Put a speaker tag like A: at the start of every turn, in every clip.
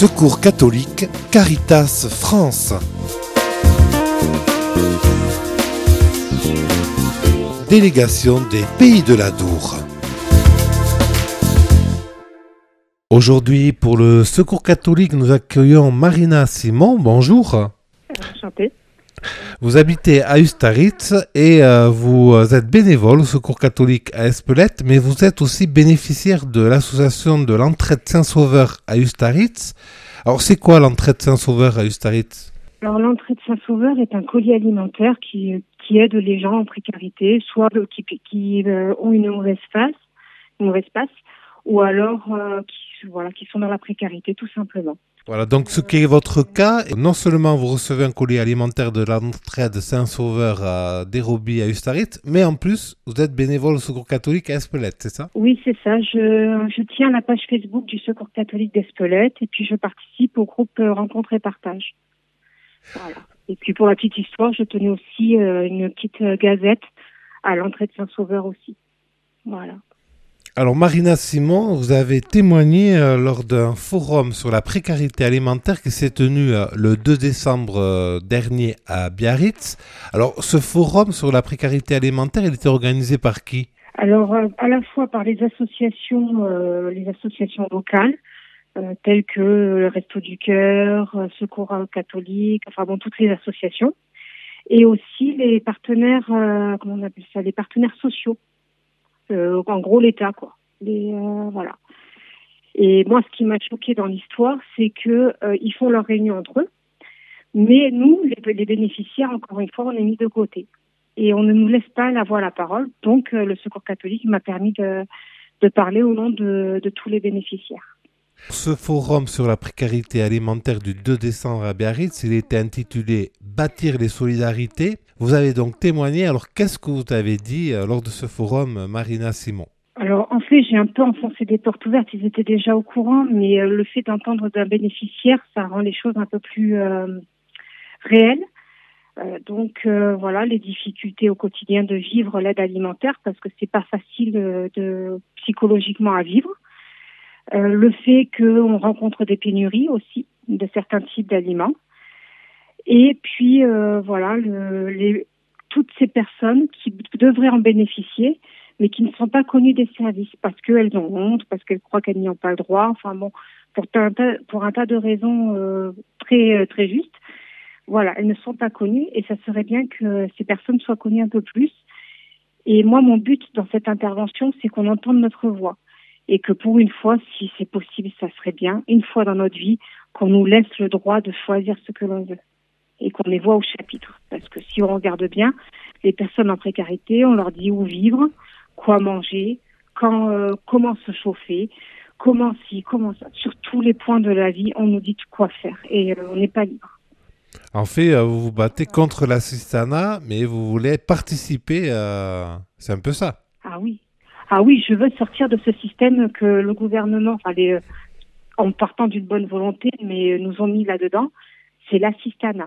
A: Secours catholique, Caritas France. Délégation des Pays de l'Adour. Aujourd'hui, pour le Secours catholique, nous accueillons Marina Simon. Bonjour.
B: Enchantée.
A: Vous habitez à Ustaritz et vous êtes bénévole au Secours catholique à Espelette, mais vous êtes aussi bénéficiaire de l'association de l'Entraide Saint-Sauveur à Ustaritz. Alors, c'est quoi l'Entraide Saint-Sauveur à Ustaritz ?
B: Alors, l'Entraide Saint-Sauveur est un colis alimentaire qui aide les gens en précarité, soit qui ont une mauvaise passe, ou alors qui sont dans la précarité, tout simplement.
A: Voilà, donc ce qui est votre cas, non seulement vous recevez un colis alimentaire de l'Entraide Saint-Sauveur à Déroby à Ustaritz, mais en plus, vous êtes bénévole au Secours catholique à Espelette, c'est ça ?
B: Oui, c'est ça. Je tiens la page Facebook du Secours catholique d'Espelette et puis je participe au groupe Rencontre et Partage. Voilà. Et puis pour la petite histoire, je tenais aussi une petite gazette à l'Entraide Saint-Sauveur aussi. Voilà.
A: Alors Marina Simon, vous avez témoigné lors d'un forum sur la précarité alimentaire qui s'est tenu le 2 décembre dernier à Biarritz. Alors ce forum sur la précarité alimentaire, il était organisé par qui ?
B: Alors à la fois par les associations locales, telles que le Resto du Cœur, Secours catholique, toutes les associations, et aussi les partenaires, les partenaires sociaux. En gros, l'État, quoi. Voilà. Et moi, ce qui m'a choqué dans l'histoire, c'est que ils font leurs réunions entre eux, mais nous, les bénéficiaires, encore une fois, on est mis de côté. Et on ne nous laisse pas la voix à la parole. Donc, le Secours catholique m'a permis de parler au nom de tous les bénéficiaires.
A: Ce forum sur la précarité alimentaire du 2 décembre à Biarritz, il était intitulé « Bâtir les solidarités ». Vous avez donc témoigné. Alors, qu'est-ce que vous avez dit lors de ce forum, Marina Simon ?
B: Alors, en fait, j'ai un peu enfoncé des portes ouvertes. Ils étaient déjà au courant, mais le fait d'entendre d'un bénéficiaire, ça rend les choses un peu plus réelles. Donc, les difficultés au quotidien de vivre l'aide alimentaire, parce que c'est pas facile psychologiquement à vivre. Le fait qu'on rencontre des pénuries aussi de certains types d'aliments. Et puis, toutes ces personnes qui devraient en bénéficier, mais qui ne sont pas connues des services parce qu'elles ont honte, parce qu'elles croient qu'elles n'y ont pas le droit. Pour un tas de raisons très, très justes. Voilà, elles ne sont pas connues et ça serait bien que ces personnes soient connues un peu plus. Et moi, mon but dans cette intervention, c'est qu'on entende notre voix. Et que pour une fois, si c'est possible, ça serait bien, une fois dans notre vie, qu'on nous laisse le droit de choisir ce que l'on veut. Et qu'on les voit au chapitre. Parce que si on regarde bien, les personnes en précarité, on leur dit où vivre, quoi manger, comment se chauffer, comment ci, comment ça. Sur tous les points de la vie, on nous dit quoi faire. Et on n'est pas libre.
A: En fait, vous vous battez contre l'assistanat, mais vous voulez participer, c'est un peu ça.
B: Ah oui, je veux sortir de ce système que le gouvernement, en partant d'une bonne volonté, mais nous ont mis là-dedans, c'est l'assistanat.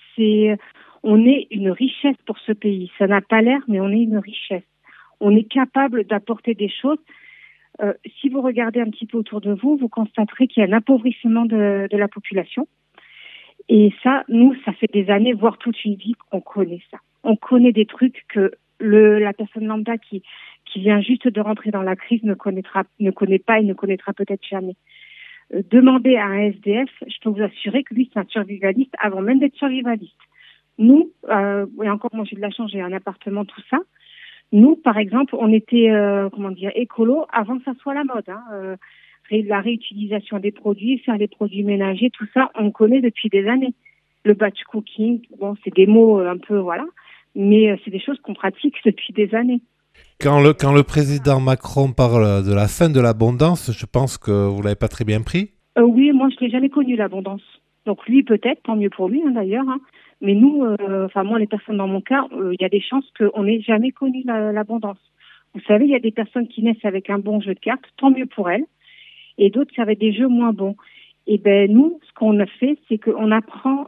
B: On est une richesse pour ce pays. Ça n'a pas l'air, mais on est une richesse. On est capable d'apporter des choses. Si vous regardez un petit peu autour de vous, vous constaterez qu'il y a un appauvrissement de la population. Et ça, nous, ça fait des années, voire toute une vie qu'on connaît ça. On connaît des trucs que la personne lambda qui vient juste de rentrer dans la crise ne connaît pas et ne connaîtra peut-être jamais. Demander à un SDF, je peux vous assurer que lui, c'est un survivaliste avant même d'être survivaliste. Nous, et encore, moi, j'ai de la chance, j'ai un appartement, tout ça. Nous, par exemple, on était, écolo avant que ça soit la mode. La réutilisation des produits, faire les produits ménagers, tout ça, on connaît depuis des années. Le batch cooking, bon, c'est des mots un peu, voilà, mais c'est des choses qu'on pratique depuis des années.
A: Quand le président Macron parle de la fin de l'abondance, je pense que vous ne l'avez pas très bien pris.
B: Oui, moi, je ne l'ai jamais connu, l'abondance. Donc lui, peut-être, tant mieux pour lui, d'ailleurs. Mais nous, moi, les personnes dans mon cas, il y a des chances qu'on n'ait jamais connu l'abondance. Vous savez, il y a des personnes qui naissent avec un bon jeu de cartes, tant mieux pour elles. Et d'autres qui avaient des jeux moins bons. Et nous, ce qu'on a fait, c'est qu'on apprend,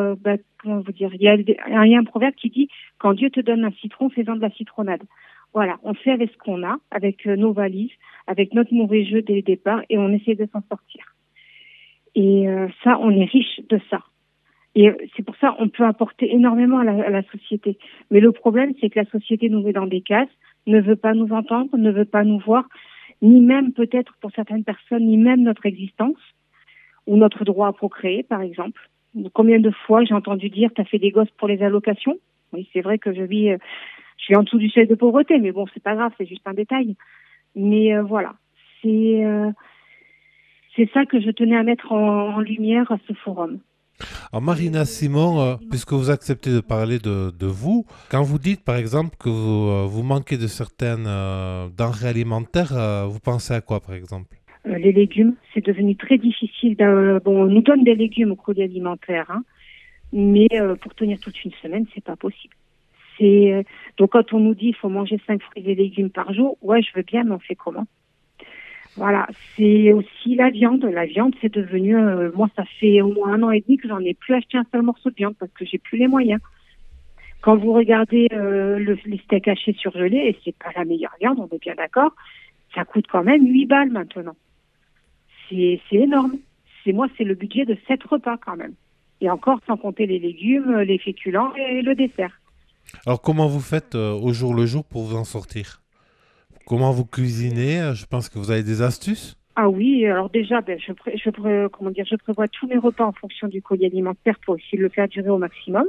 B: il y a un proverbe qui dit « Quand Dieu te donne un citron, fais-en de la citronnade ». Voilà, on fait avec ce qu'on a, avec nos valises, avec notre mauvais jeu dès le départ, et on essaie de s'en sortir. Et ça, on est riche de ça. Et c'est pour ça on peut apporter énormément à la société. Mais le problème, c'est que la société nous met dans des cases, ne veut pas nous entendre, ne veut pas nous voir, ni même peut-être pour certaines personnes, ni même notre existence ou notre droit à procréer, par exemple. Combien de fois j'ai entendu dire t'as fait des gosses pour les allocations? Oui, c'est vrai que je suis en dessous du seuil de pauvreté, mais bon, c'est pas grave, c'est juste un détail. Mais voilà, c'est ça que je tenais à mettre en lumière à ce forum.
A: Alors Marina Simon, puisque vous acceptez de parler de vous, quand vous dites par exemple que vous manquez de certaines denrées alimentaires, vous pensez à quoi par exemple?
B: Les légumes, c'est devenu très difficile. Bon, on nous donne des légumes au colis alimentaire, hein, mais pour tenir toute une semaine, c'est pas possible. Donc quand on nous dit qu'il faut manger 5 fruits et légumes par jour, ouais, je veux bien, mais on fait comment? Voilà, c'est aussi la viande. La viande, c'est devenu, moi, ça fait au moins 1 an et demi que j'en ai plus acheté un seul morceau de viande parce que j'ai plus les moyens. Quand vous regardez les steaks hachés surgelés, et c'est pas la meilleure viande, on est bien d'accord, ça coûte quand même 8 balles maintenant. C'est énorme. C'est le budget de 7 repas quand même. Et encore sans compter les légumes, les féculents et le dessert.
A: Alors comment vous faites au jour le jour pour vous en sortir? Comment vous cuisinez? Je pense que vous avez des astuces.
B: Ah oui, alors déjà, je prévois tous mes repas en fonction du colis alimentaire pour essayer de le faire durer au maximum.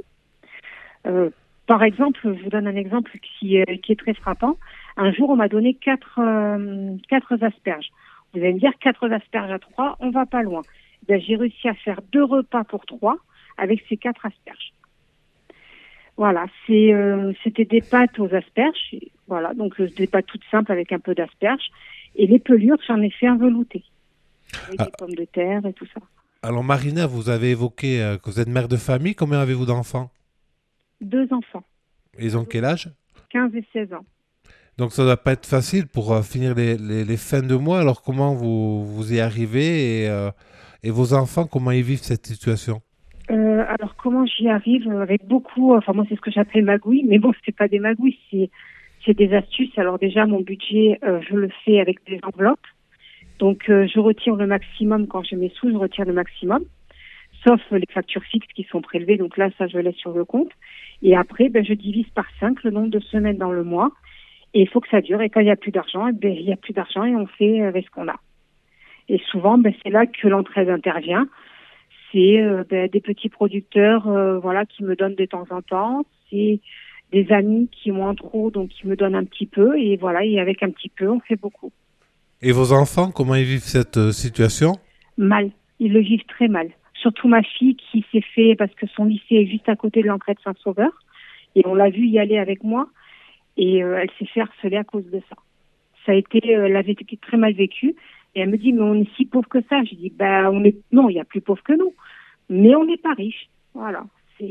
B: Par exemple, je vous donne un exemple qui est très frappant. Un jour, on m'a donné quatre asperges. Vous allez me dire, 4 asperges à 3, on va pas loin. Ben, j'ai réussi à faire 2 repas pour 3 avec ces 4 asperges. Voilà, c'était des pâtes aux asperges. Voilà, donc des pâtes toutes simples avec un peu d'asperges. Et les pelures, j'en ai fait un velouté. Avec des pommes de terre et tout ça.
A: Alors Marina, vous avez évoqué que vous êtes mère de famille. Combien avez-vous d'enfants?
B: 2 enfants.
A: Ils ont quel âge?
B: 15 et 16 ans.
A: Donc ça ne doit pas être facile pour finir les fins de mois. Alors comment vous y arrivez et vos enfants, comment ils vivent cette situation?
B: Alors comment j'y arrive avec beaucoup, enfin moi c'est ce que j'appelle magouille, mais bon c'est pas des magouilles, c'est des astuces. Alors déjà mon budget, je le fais avec des enveloppes, donc je retire le maximum quand j'ai mes sous, je retire le maximum, sauf les factures fixes qui sont prélevées, donc là ça je laisse sur le compte. Et après je divise par 5 le nombre de semaines dans le mois, et il faut que ça dure. Et quand il n'y a plus d'argent, il n'y a plus d'argent et on fait avec ce qu'on a. Et souvent c'est là que l'entraide intervient. C'est des petits producteurs voilà, qui me donnent de temps en temps. C'est des amis qui ont un trop, donc qui me donnent un petit peu. Et voilà, et avec un petit peu, on fait beaucoup.
A: Et vos enfants, comment ils vivent cette situation?
B: Mal. Ils le vivent très mal. Surtout ma fille qui s'est fait, parce que son lycée est juste à côté de l'entrée de Saint-Sauveur. Et on l'a vu y aller avec moi. Et elle s'est fait harceler à cause de ça. Elle avait été très mal vécue. Et elle me dit, mais on est si pauvre que ça. Je dis, non, il y a plus pauvre que nous. Mais on n'est pas riche. Voilà.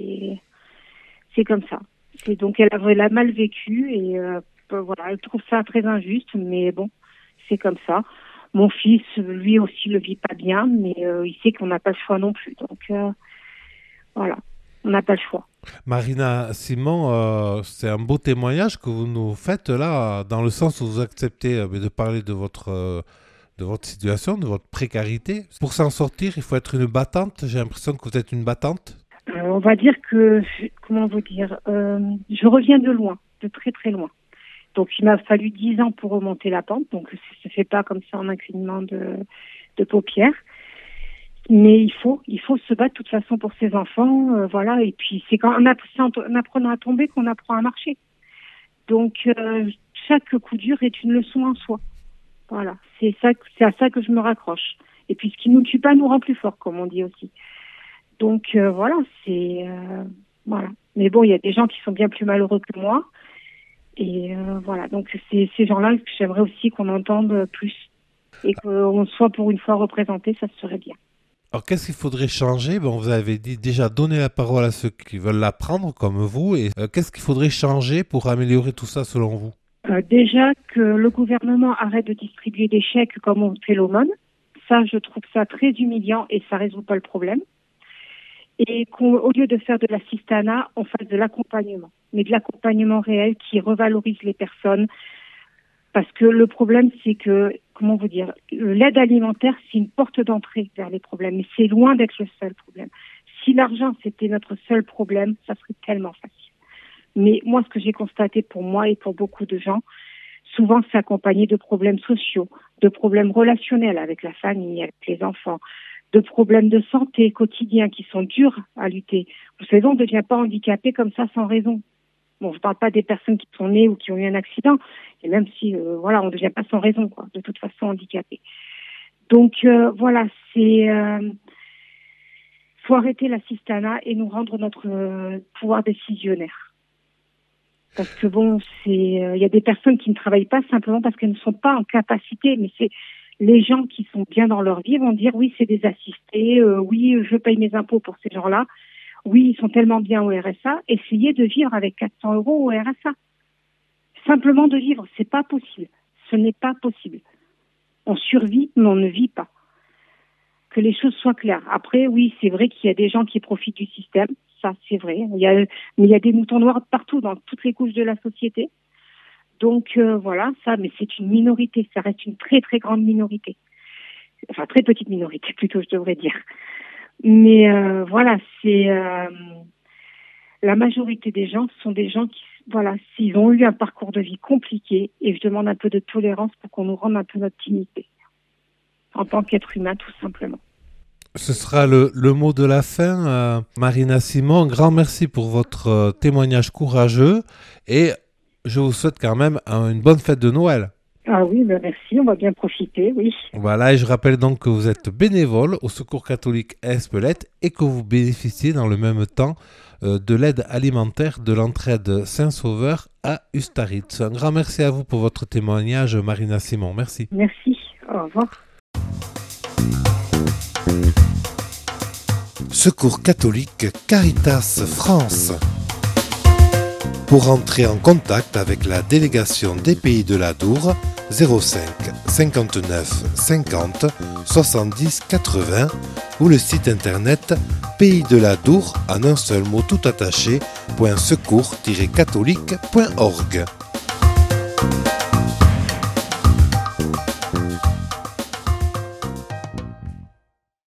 B: C'est comme ça. Donc, elle a mal vécu et, voilà, elle trouve ça très injuste, mais bon, c'est comme ça. Mon fils, lui aussi, le vit pas bien, mais il sait qu'on n'a pas le choix non plus. Donc, voilà. On n'a pas le choix.
A: Marina Simon, c'est un beau témoignage que vous nous faites là, dans le sens où vous acceptez de parler de votre situation, de votre précarité. Pour s'en sortir, il faut être une battante. J'ai l'impression que vous êtes une battante.
B: On va dire que, comment vous dire, je reviens de loin, de très très loin. Donc il m'a fallu 10 ans pour remonter la pente, donc ça se fait pas comme ça en un clignement de paupières. Mais il faut se battre de toute façon pour ses enfants, voilà. Et puis c'est en apprenant à tomber qu'on apprend à marcher. Donc chaque coup dur est une leçon en soi. Voilà, c'est à ça que je me raccroche. Et puis ce qui nous tue pas nous rend plus forts, comme on dit aussi. Donc voilà, voilà. Mais bon, il y a des gens qui sont bien plus malheureux que moi. Et voilà, donc c'est ces gens-là que j'aimerais aussi qu'on entende plus. Et qu'on soit pour une fois représenté, ça serait bien.
A: Alors, qu'est-ce qu'il faudrait changer? Vous avez dit déjà donner la parole à ceux qui veulent l'apprendre, comme vous. Et qu'est-ce qu'il faudrait changer pour améliorer tout ça, selon vous?
B: Déjà que le gouvernement arrête de distribuer des chèques comme on fait l'aumône. Ça, je trouve ça très humiliant et ça résout pas le problème. Et qu'au lieu de faire de l'assistanat, on fasse de l'accompagnement. Mais de l'accompagnement réel qui revalorise les personnes. Parce que le problème, c'est que comment vous dire, l'aide alimentaire, c'est une porte d'entrée vers les problèmes, mais c'est loin d'être le seul problème. Si l'argent, c'était notre seul problème, ça serait tellement facile. Mais moi, ce que j'ai constaté pour moi et pour beaucoup de gens, souvent c'est accompagné de problèmes sociaux, de problèmes relationnels avec la famille, avec les enfants, de problèmes de santé quotidiens qui sont durs à lutter. Vous savez, on ne devient pas handicapé comme ça sans raison. Bon, je ne parle pas des personnes qui sont nées ou qui ont eu un accident, et même si, on ne devient pas sans raison, quoi, de toute façon handicapé. Donc, faut arrêter l'assistanat et nous rendre notre pouvoir décisionnaire. Parce que il y a des personnes qui ne travaillent pas simplement parce qu'elles ne sont pas en capacité, mais c'est les gens qui sont bien dans leur vie vont dire oui, c'est des assistés, oui, je paye mes impôts pour ces gens-là. Oui, ils sont tellement bien au RSA. Essayez de vivre avec 400 € au RSA. Simplement de vivre, c'est pas possible. Ce n'est pas possible. On survit, mais on ne vit pas. Que les choses soient claires. Après, oui, c'est vrai qu'il y a des gens qui profitent du système. Ça, c'est vrai. Mais il y a des moutons noirs partout, dans toutes les couches de la société. Donc, mais c'est une minorité. Ça reste une très, très grande minorité. Enfin, très petite minorité, plutôt, je devrais dire. Mais la majorité des gens sont des gens qui, s'ils ont eu un parcours de vie compliqué, et je demande un peu de tolérance pour qu'on nous rende un peu notre dignité en tant qu'être humain, tout simplement.
A: Ce sera le mot de la fin. Marina Simon, grand merci pour votre témoignage courageux et je vous souhaite quand même une bonne fête de Noël.
B: Ah oui, merci, on va bien profiter, oui.
A: Voilà, et je rappelle donc que vous êtes bénévole au Secours catholique à Espelette et que vous bénéficiez dans le même temps de l'aide alimentaire de l'entraide Saint-Sauveur à Ustaritz. Un grand merci à vous pour votre témoignage, Marina Simon. Merci.
B: Merci, au revoir.
A: Secours catholique Caritas France. Pour entrer en contact avec la délégation des Pays de l'Adour, 05 59 50 70 80 ou le site internet Pays de l'Adour en un seul mot tout attaché .secours-catholique.org.